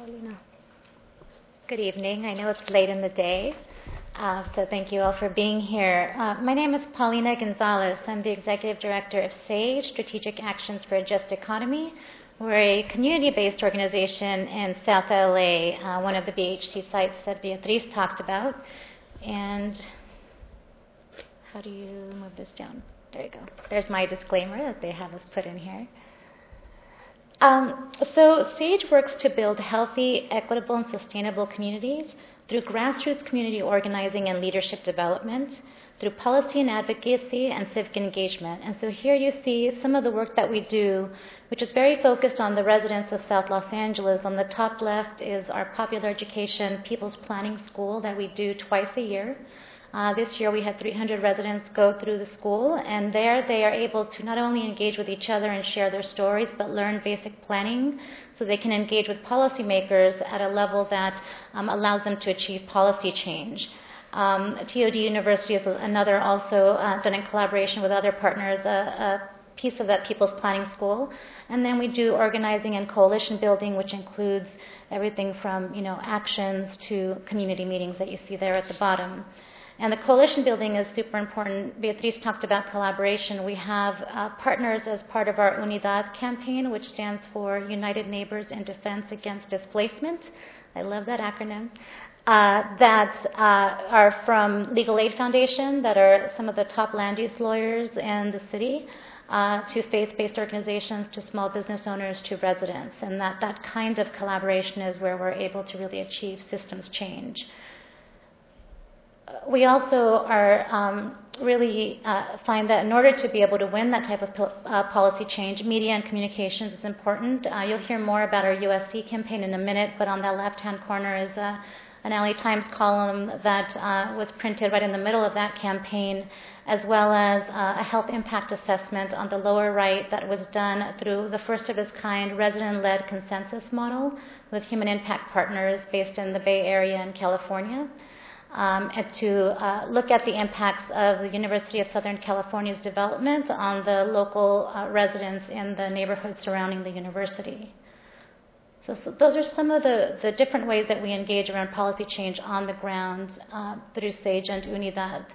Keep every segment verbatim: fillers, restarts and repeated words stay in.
Paulina. Good evening. I know it's late in the day, uh, so thank you all for being here. Uh, my name is Paulina Gonzalez. I'm the Executive Director of SAGE, Strategic Actions for a Just Economy. We're a community-based organization in South L A, uh, one of the B H C sites that Beatriz talked about. And how do you move this down? There you go. There's my disclaimer that they have us put in here. Um, so SAGE works to build healthy, equitable, and sustainable communities through grassroots community organizing and leadership development, through policy and advocacy and civic engagement. And so here you see some of the work that we do, which is very focused on the residents of South Los Angeles. On the top left is our popular education People's Planning School that we do twice a year. Uh, this year we had three hundred residents go through the school, and there they are able to not only engage with each other and share their stories, but learn basic planning so they can engage with policymakers at a level that um, allows them to achieve policy change. Um, T O D University is another also uh, done in collaboration with other partners, a, a piece of that People's Planning School. And then we do organizing and coalition building, which includes everything from, you know, actions to community meetings that you see there at the bottom. And the coalition building is super important. Beatriz talked about collaboration. We have uh, partners as part of our UNIDAD campaign, which stands for United Neighbors in Defense Against Displacement. I love that acronym. Uh, that uh, are from Legal Aid Foundation, that are some of the top land use lawyers in the city, uh, to faith-based organizations, to small business owners, to residents. And that, that kind of collaboration is where we're able to really achieve systems change. We also are um, really uh, find that in order to be able to win that type of uh, policy change, media and communications is important. Uh, you'll hear more about our U S C campaign in a minute, but on the left-hand corner is a, an L A Times column that uh, was printed right in the middle of that campaign, as well as uh, a health impact assessment on the lower right that was done through the first of its kind resident-led consensus model with human impact partners based in the Bay Area in California. Um, and to uh, look at the impacts of the University of Southern California's development on the local uh, residents in the neighborhood surrounding the university. So, so those are some of the, the different ways that we engage around policy change on the ground uh, through SAGE and UNIDAD.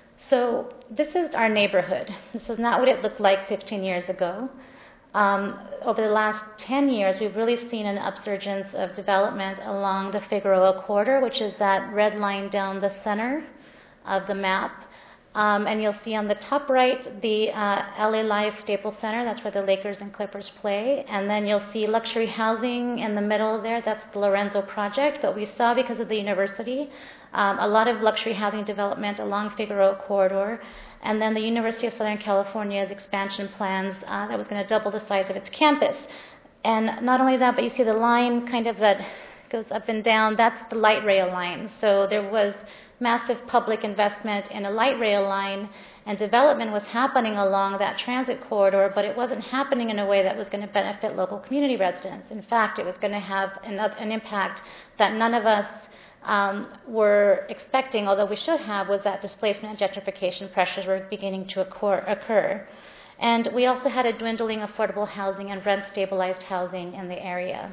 So this is our neighborhood. This is not what it looked like fifteen years ago. Um, over the last ten years, we've really seen an upsurgence of development along the Figueroa corridor, which is that red line down the center of the map. Um, and you'll see on the top right the uh, L A Live Staples Center. That's where the Lakers and Clippers play. And then you'll see luxury housing in the middle there. That's the Lorenzo project. But we saw, because of the university, um, a lot of luxury housing development along Figueroa corridor. And then the University of Southern California's expansion plans uh, that was going to double the size of its campus. And not only that, but you see the line kind of that goes up and down. That's the light rail line. So there was massive public investment in a light rail line, and development was happening along that transit corridor, but it wasn't happening in a way that was going to benefit local community residents. In fact, it was going to have an, an impact that none of us Um, were expecting, although we should have, was that displacement and gentrification pressures were beginning to occur, occur. And we also had a dwindling affordable housing and rent-stabilized housing in the area.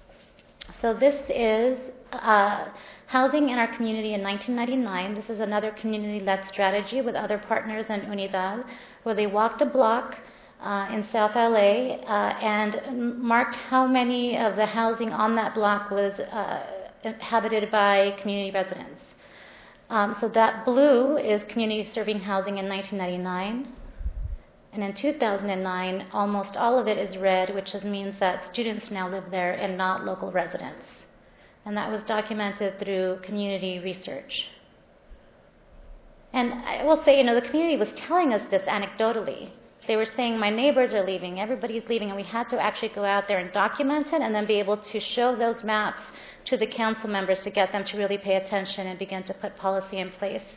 So this is uh, housing in our community in nineteen ninety-nine. This is another community-led strategy with other partners in UNIDAD, where they walked a block uh, in South L A uh, and marked how many of the housing on that block was uh, inhabited by community residents. Um, so that blue is community serving housing in nineteen ninety-nine. And in two thousand nine, almost all of it is red, which means that students now live there and not local residents. And that was documented through community research. And I will say, you know, the community was telling us this anecdotally. They were saying, my neighbors are leaving, everybody's leaving, and we had to actually go out there and document it and then be able to show those maps to the council members to get them to really pay attention and begin to put policy in place.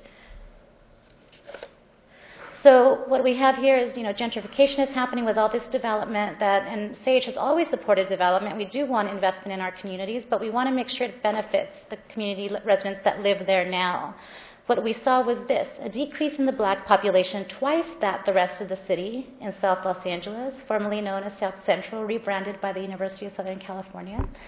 So what we have here is, you know, gentrification is happening with all this development that, and SAGE has always supported development. We do want investment in our communities, but we want to make sure it benefits the community residents that live there now. What we saw was this, a decrease in the black population, twice that the rest of the city in South Los Angeles, formerly known as South Central, rebranded by the University of Southern California.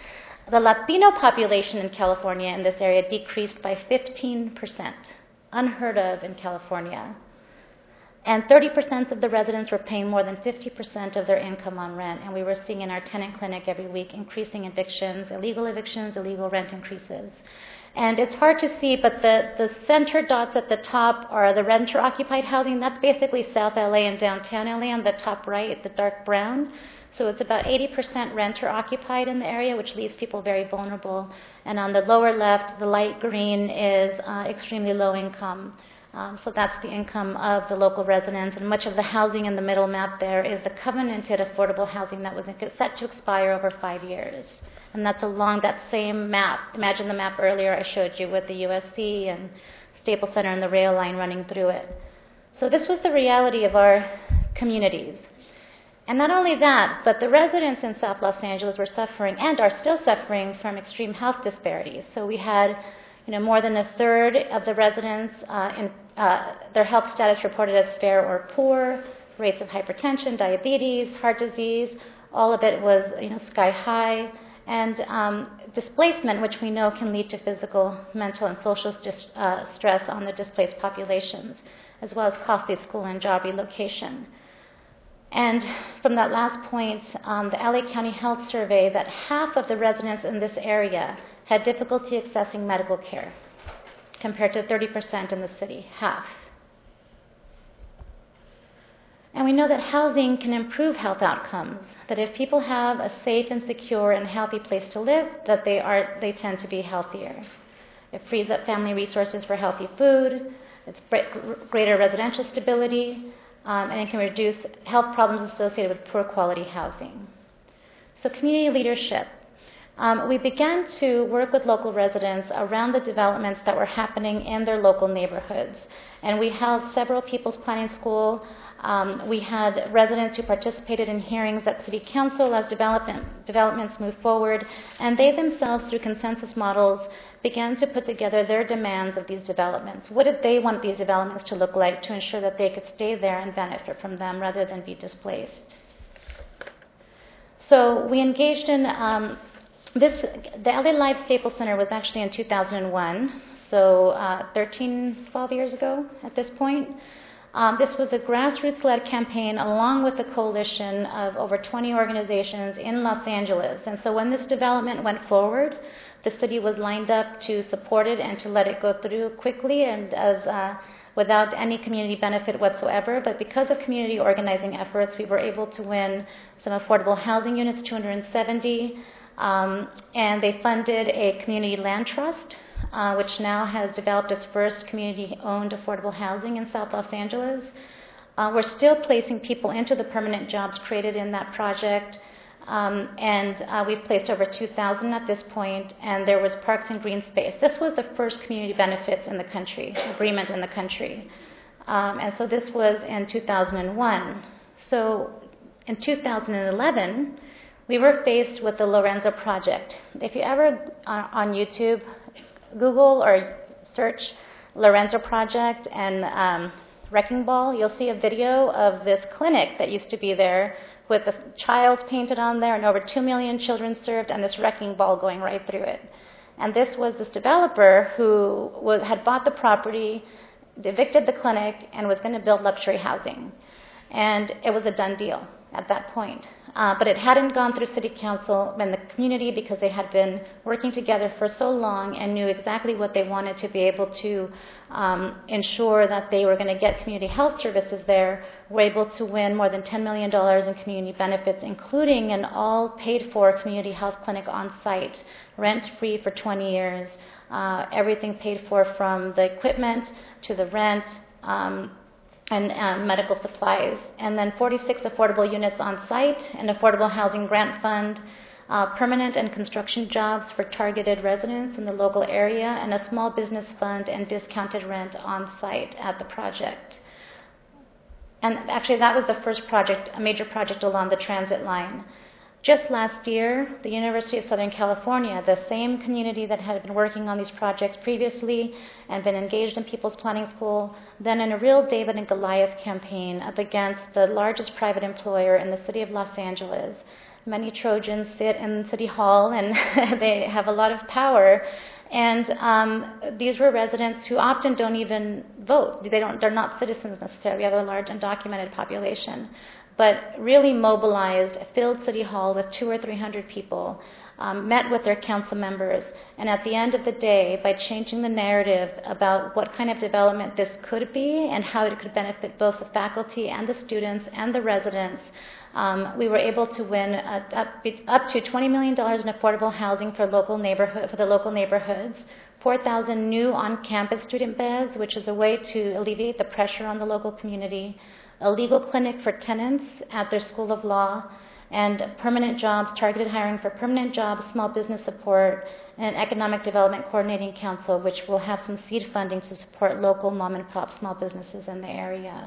the Latino population in California in this area decreased by fifteen percent, unheard of in California. And thirty percent of the residents were paying more than fifty percent of their income on rent. And we were seeing in our tenant clinic every week increasing evictions, illegal evictions, illegal rent increases. And it's hard to see, but the, the center dots at the top are the renter-occupied housing. That's basically South L A and downtown L A on the top right, the dark brown. So it's about eighty percent renter-occupied in the area, which leaves people very vulnerable. And on the lower left, the light green is uh, extremely low income. Um, so that's the income of the local residents, and much of the housing in the middle map there is the covenanted affordable housing that was set to expire over five years. And that's along that same map. Imagine the map earlier I showed you with the U S C and Staples Center and the rail line running through it. So this was the reality of our communities. And not only that, but the residents in South Los Angeles were suffering and are still suffering from extreme health disparities. So we had you know, more than a third of the residents uh, in uh, their health status reported as fair or poor, rates of hypertension, diabetes, heart disease, all of it was you know, sky high, and um, displacement, which we know can lead to physical, mental, and social dis- uh, stress on the displaced populations, as well as costly school and job relocation. And from that last point, um, the L A County Health Survey, that half of the residents in this area had difficulty accessing medical care, compared to thirty percent in the city, half. And we know that housing can improve health outcomes, that if people have a safe and secure and healthy place to live, that they are they tend to be healthier. It frees up family resources for healthy food, it's greater residential stability, um, and it can reduce health problems associated with poor quality housing. So community leadership. Um, we began to work with local residents around the developments that were happening in their local neighborhoods. And we held several People's Planning School. Um, we had residents who participated in hearings at City Council as development, developments moved forward. And they themselves, through consensus models, began to put together their demands of these developments. What did they want these developments to look like to ensure that they could stay there and benefit from them rather than be displaced? So we engaged in um, This, the L A Live Staples Center was actually in two thousand one, so uh, thirteen, twelve years ago at this point. Um, this was a grassroots-led campaign along with a coalition of over twenty organizations in Los Angeles. And so when this development went forward, the city was lined up to support it and to let it go through quickly and as uh, without any community benefit whatsoever. But because of community organizing efforts, we were able to win some affordable housing units, two hundred seventy. Um, and they funded a community land trust, uh, which now has developed its first community-owned affordable housing in South Los Angeles. Uh, we're still placing people into the permanent jobs created in that project, um, and uh, we've placed over two thousand at this point, and there was Parks and Green Space. This was the first community benefits in the country, agreement in the country. Um, and so this was in two thousand one. So in two thousand eleven, we were faced with the Lorenzo Project. If you ever, uh, on YouTube, Google or search Lorenzo Project and um, Wrecking Ball, you'll see a video of this clinic that used to be there with a child painted on there and over two million children served and this wrecking ball going right through it. And this was this developer who was, had bought the property, evicted the clinic, and was going to build luxury housing. And it was a done deal at that point. Uh, but it hadn't gone through City Council and the community because they had been working together for so long and knew exactly what they wanted to be able to um, ensure that they were going to get community health services there. Were able to win more than ten million dollars in community benefits, including an all-paid-for community health clinic on site, rent-free for twenty years, uh, everything paid for from the equipment to the rent, um, and um, medical supplies, and then forty-six affordable units on site, an affordable housing grant fund, uh, permanent and construction jobs for targeted residents in the local area, and a small business fund and discounted rent on site at the project. And actually that was the first project, a major project along the transit line. Just last year, the University of Southern California, the same community that had been working on these projects previously and been engaged in People's Planning School, then in a real David and Goliath campaign up against the largest private employer in the city of Los Angeles, Many Trojans sit in City Hall, and they have a lot of power. And um, these were residents who often don't even vote. They don't, they're not citizens necessarily. We have a large undocumented population. But really mobilized, filled City Hall with two or three hundred people, um, met with their council members, and at the end of the day, by changing the narrative about what kind of development this could be and how it could benefit both the faculty and the students and the residents, um, we were able to win uh, up, up to twenty million dollars in affordable housing for local neighborhood for the local neighborhoods, four thousand new on-campus student beds, which is a way to alleviate the pressure on the local community, a legal clinic for tenants at their School of Law, and permanent jobs, targeted hiring for permanent jobs, small business support, and an economic development coordinating council, which will have some seed funding to support local mom and pop small businesses in the area.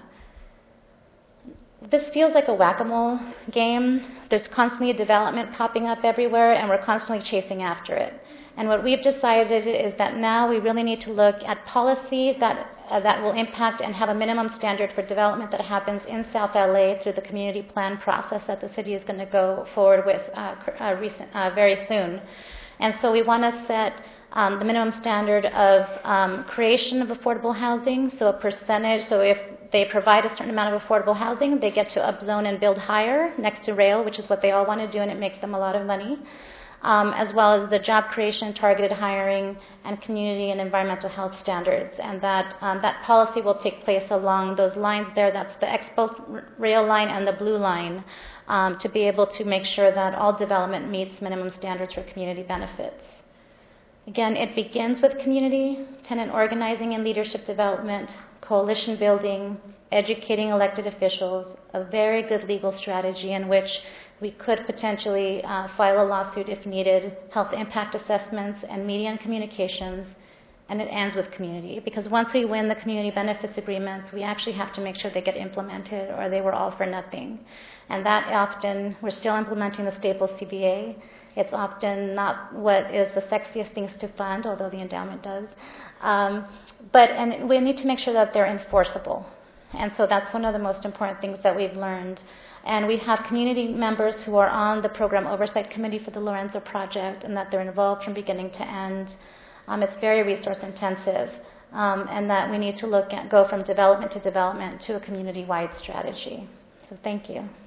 This feels like a whack-a-mole game. There's constantly a development popping up everywhere, and we're constantly chasing after it. And what we've decided is that now we really need to look at policy that uh, that will impact and have a minimum standard for development that happens in South L A through the community plan process that the city is going to go forward with uh, uh, recent, uh, very soon. And so we want to set um, the minimum standard of um, creation of affordable housing, so a percentage, so if they provide a certain amount of affordable housing, they get to upzone and build higher next to rail, which is what they all want to do, and it makes them a lot of money. Um, as well as the job creation, targeted hiring, and community and environmental health standards. And that um, that policy will take place along those lines there. That's the Expo rail line and the blue line, um, to be able to make sure that all development meets minimum standards for community benefits. Again, it begins with community, tenant organizing and leadership development, coalition building, educating elected officials, a very good legal strategy in which we could potentially uh, file a lawsuit if needed, health impact assessments, and media and communications, and it ends with community. Because once we win the community benefits agreements, we actually have to make sure they get implemented or they were all for nothing. And that often, we're still implementing the Staples C B A. It's often not what is the sexiest things to fund, although the endowment does. Um, but and we need to make sure that they're enforceable. And so that's one of the most important things that we've learned. And we have community members who are on the Program Oversight Committee for the Lorenzo Project, and that they're involved from beginning to end. Um, it's very resource intensive, um, and that we need to look at, go from development to development to a community-wide strategy. So thank you.